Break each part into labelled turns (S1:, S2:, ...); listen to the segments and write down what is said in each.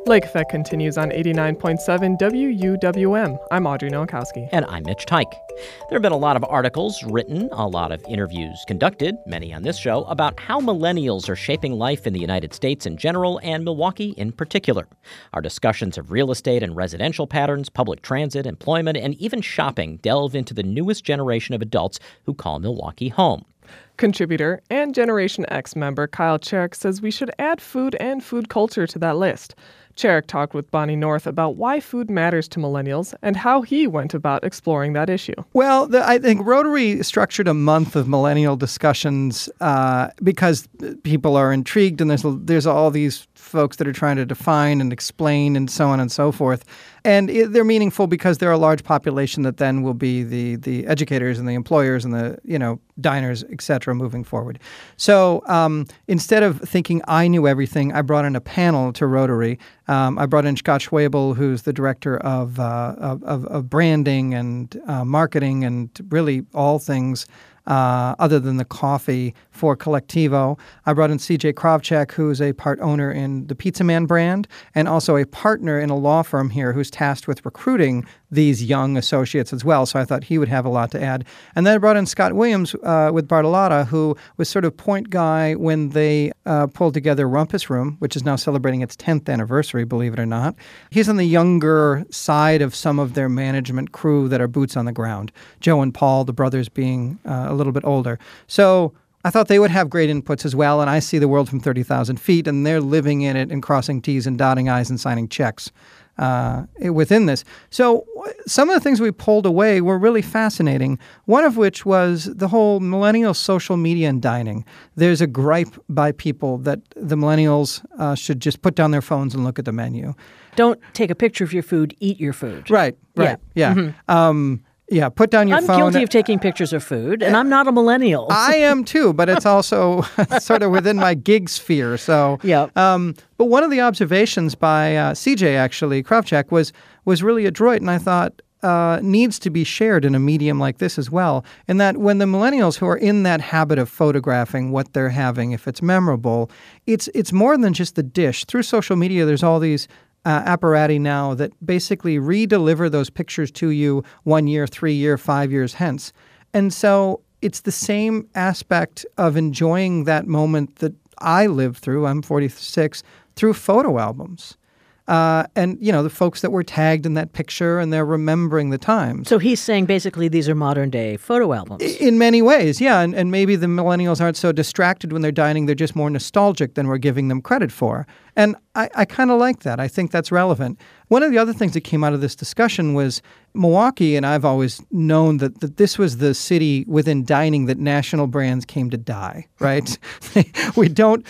S1: Lake Effect continues on 89.7 WUWM. I'm Audrey Nowakowski.
S2: And I'm Mitch Tyke. There have been a lot of articles written, a lot of interviews conducted, many on this show, about how millennials are shaping life in the United States in general and Milwaukee in particular. Our discussions of real estate and residential patterns, public transit, employment, and even shopping delve into the newest generation of adults who call Milwaukee home.
S1: Contributor and Generation X member Kyle Cherrick says we should add food and food culture to that list. Cherrick talked with Bonnie North about why food matters to millennials and how he went about exploring that issue.
S3: Well, I think Rotary structured a month of millennial discussions because people are intrigued, and there's all these folks that are trying to define and explain and so on and so forth. And they're meaningful because they're a large population that then will be the educators and the employers and the diners, et cetera, moving forward. So instead of thinking I knew everything, I brought in a panel to Rotary. I brought in Scott Schwabel, who's the director of branding and marketing and really all things other than the coffee for Collectivo. I brought in CJ Kravchuk, who's a part owner in the Pizza Man brand and also a partner in a law firm here who's tasked with recruiting these young associates as well. So I thought he would have a lot to add. And then I brought in Scott Williams with Bartolotta, who was sort of point guy when they pulled together Rumpus Room, which is now celebrating its 10th anniversary, believe it or not. He's on the younger side of some of their management crew that are boots on the ground. Joe and Paul, the brothers, being a little bit older. So I thought they would have great inputs as well, and I see the world from 30,000 feet, and they're living in it and crossing T's and dotting I's and signing checks within this. So some of the things we pulled away were really fascinating, one of which was the whole millennial social media and dining. There's a gripe by people that the millennials should just put down their phones and look at the menu.
S4: Don't take a picture of your food, eat your food.
S3: Right, yeah. Mm-hmm. Yeah, put down your phone.
S4: I'm guilty of taking pictures of food, and I'm not a millennial.
S3: I am too, but it's also sort of within my gig sphere. So,
S4: yeah.
S3: But one of the observations by CJ, actually, Kravchuk, was really adroit, and I thought needs to be shared in a medium like this as well, in that when the millennials who are in that habit of photographing what they're having, if it's memorable, it's more than just the dish. Through social media, there's all these apparati now that basically re-deliver those pictures to you 1 year, 3 year, 5 years hence. And so it's the same aspect of enjoying that moment that I lived through, I'm 46, through photo albums. And, the folks that were tagged in that picture, and they're remembering the times.
S4: So he's saying basically these are modern-day photo albums.
S3: In many ways, yeah. And maybe the millennials aren't so distracted when they're dining. They're just more nostalgic than we're giving them credit for. And I kind of like that. I think that's relevant. One of the other things that came out of this discussion was Milwaukee, and I've always known that this was the city within dining that national brands came to die, right? we don't,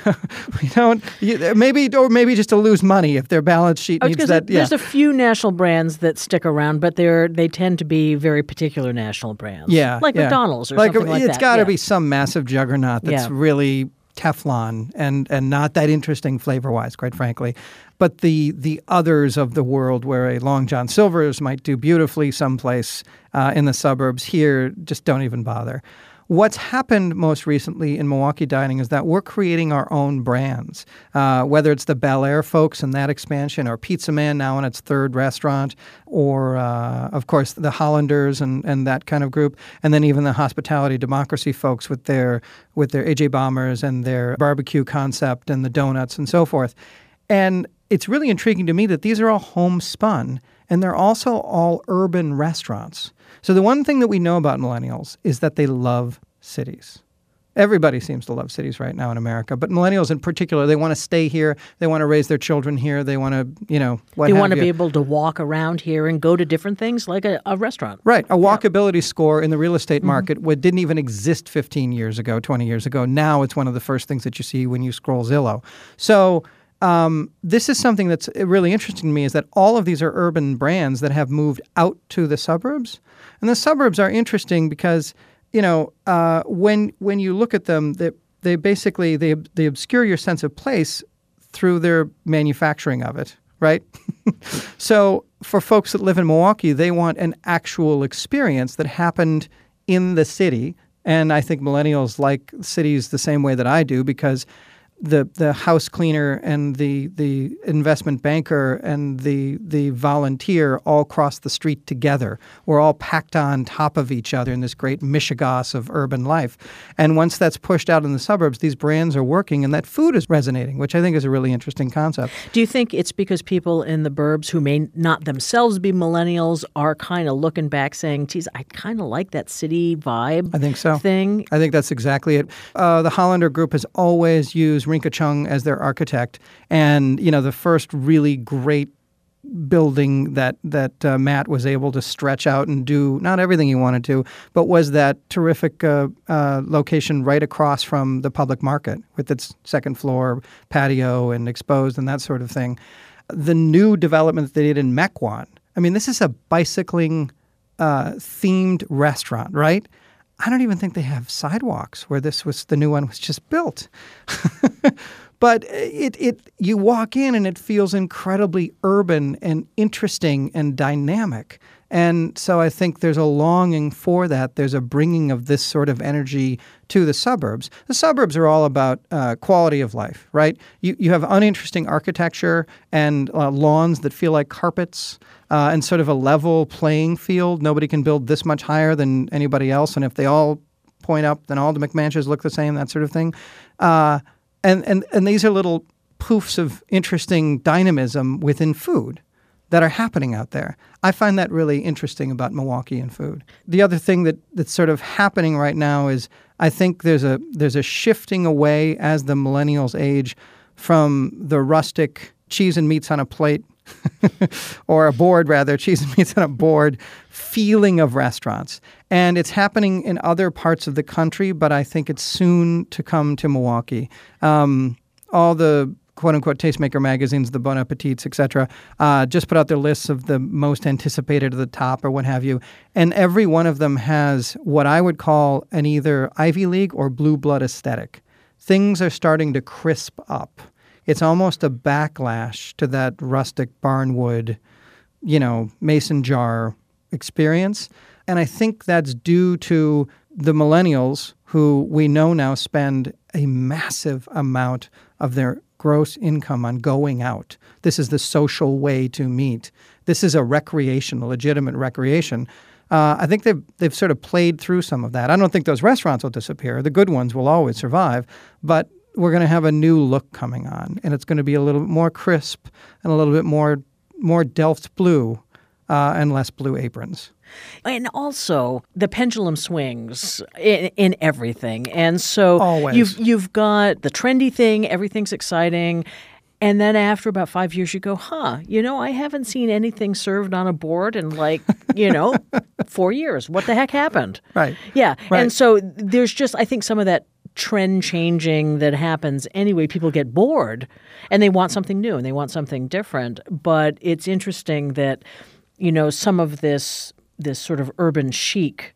S3: maybe just to lose money if their balance sheet needs that.
S4: There's a few national brands that stick around, but they tend to be very particular national brands.
S3: Yeah.
S4: Like McDonald's or something like that.
S3: It's got to be some massive juggernaut that's really Teflon and not that interesting flavor-wise, quite frankly. But the others of the world where a Long John Silver's might do beautifully someplace in the suburbs here just don't even bother. What's happened most recently in Milwaukee dining is that we're creating our own brands, whether it's the Bel Air folks and that expansion, or Pizza Man now in its third restaurant, or, of course, the Hollanders and that kind of group, and then even the Hospitality Democracy folks with their AJ Bombers and their barbecue concept and the donuts and so forth. And it's really intriguing to me that these are all homespun, and they're also all urban restaurants. So the one thing that we know about millennials is that they love cities. Everybody seems to love cities right now in America, but millennials in particular, they want to stay here. They want to raise their children here. They want to,
S4: They want to be able to walk around here and go to different things like a restaurant.
S3: Right. A walkability score in the real estate market didn't even exist 15 years ago, 20 years ago. Now it's one of the first things that you see when you scroll Zillow. So this is something that's really interesting to me, is that all of these are urban brands that have moved out to the suburbs. And the suburbs are interesting because, when you look at them, they basically they obscure your sense of place through their manufacturing of it, right? So for folks that live in Milwaukee, they want an actual experience that happened in the city. And I think millennials like cities the same way that I do, because the house cleaner and the investment banker and the volunteer all cross the street together. We're all packed on top of each other in this great mishigas of urban life. And once that's pushed out in the suburbs, these brands are working and that food is resonating, which I think is a really interesting concept.
S4: Do you think it's because people in the burbs who may not themselves be millennials are kind of looking back saying, geez, I kind of like that city vibe
S3: I think so.
S4: thing?
S3: I think that's exactly it. The Hollander Group has always used Rinke Chung as their architect. And, the first really great building that Matt was able to stretch out and do not everything he wanted to, but was that terrific location right across from the public market with its second floor patio and exposed and that sort of thing. The new development that they did in Mequon, I mean, this is a bicycling themed restaurant, right? I don't even think they have sidewalks where the new one was just built. But you walk in and it feels incredibly urban and interesting and dynamic. And so I think there's a longing for that. There's a bringing of this sort of energy to the suburbs. The suburbs are all about quality of life, right? You have uninteresting architecture and lawns that feel like carpets and sort of a level playing field. Nobody can build this much higher than anybody else. And if they all point up, then all the McMansions look the same, that sort of thing. And these are little poofs of interesting dynamism within food that are happening out there. I find that really interesting about Milwaukee and food. The other thing that's sort of happening right now is I think there's a shifting away as the millennials age from the rustic cheese and meats on a plate or a board, rather, cheese and meats on a board feeling of restaurants. And it's happening in other parts of the country, but I think it's soon to come to Milwaukee. All the quote-unquote tastemaker magazines, the Bon Appetits, et cetera, just put out their lists of the most anticipated at the top or what have you. And every one of them has what I would call an either Ivy League or blue blood aesthetic. Things are starting to crisp up. It's almost a backlash to that rustic barnwood, mason jar experience. And I think that's due to the millennials who we know now spend a massive amount of their gross income on going out. This is the social way to meet. This is a legitimate recreation. I think they've sort of played through some of that. I don't think those restaurants will disappear. The good ones will always survive. But we're going to have a new look coming on, and it's going to be a little bit more crisp and a little bit more Delft blue and less blue aprons.
S4: And also, the pendulum swings in everything. And so
S3: Always.
S4: You've got the trendy thing, everything's exciting. And then after about 5 years, you go, I haven't seen anything served on a board in 4 years. What the heck happened?
S3: Right.
S4: Yeah.
S3: Right.
S4: And so there's just, I think, some of that trend changing that happens anyway. People get bored and they want something new and they want something different. But it's interesting that, some of this sort of urban chic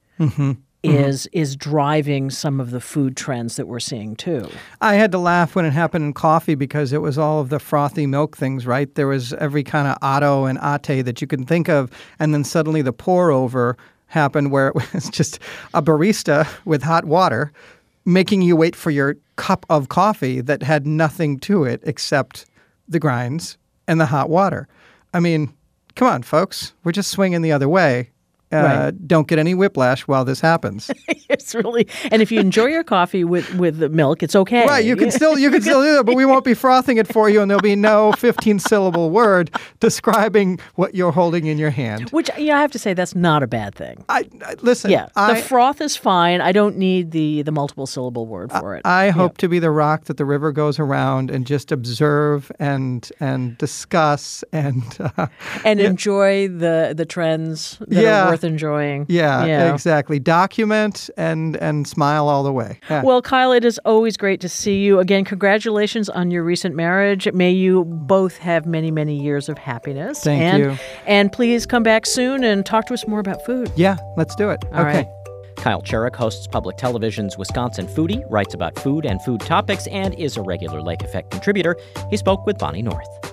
S4: is driving some of the food trends that we're seeing too.
S3: I had to laugh when it happened in coffee because it was all of the frothy milk things, right? There was every kind of Otto and Ate that you can think of. And then suddenly the pour over happened where it was just a barista with hot water making you wait for your cup of coffee that had nothing to it except the grinds and the hot water. I mean, come on, folks. We're just swinging the other way.
S4: Right.
S3: Don't get any whiplash while this happens.
S4: It's really, and if you enjoy your coffee with the milk, it's okay.
S3: Right, you can still do that, but we won't be frothing it for you, and there'll be no 15-syllable word describing what you're holding in your hand.
S4: Which, I have to say, that's not a bad thing.
S3: Listen.
S4: Yeah, the froth is fine. I don't need the multiple syllable word for it.
S3: I hope to be the rock that the river goes around and just observe and discuss and
S4: enjoy the trends that are worth enjoying.
S3: Yeah, exactly. Document and smile all the way. Yeah.
S4: Well, Kyle, it is always great to see you. Again, congratulations on your recent marriage. May you both have many, many years of happiness.
S3: Thank you.
S4: And please come back soon and talk to us more about food.
S3: Yeah, let's do it.
S4: All right.
S2: Kyle Cherrick hosts Public Television's Wisconsin Foodie, writes about food and food topics, and is a regular Lake Effect contributor. He spoke with Bonnie North.